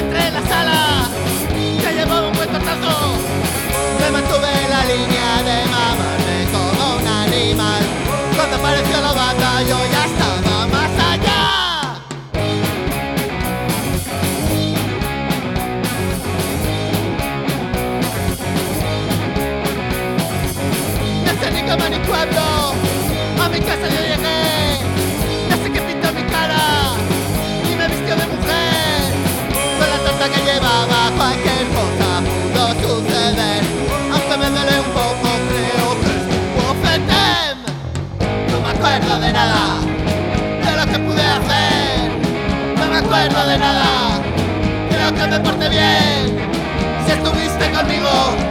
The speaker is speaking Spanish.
entré en la sala, se llevó un buen tortazo. Me mantuve en la línea de mamarme como un animal. Cuando apareció la banda yo ya estaba más allá. Desde ni cama ni pueblo, a mi casa yo llegué. Desde que pintó mi cara y me vistió de mujer. Con la torta que llevaba cualquier cosa pudo suceder. Aunque me duele un poco, creo que estuvo fetem. No me acuerdo de nada de lo que pude hacer. No me acuerdo de nada, creo que me porté bien. Si estuviste conmigo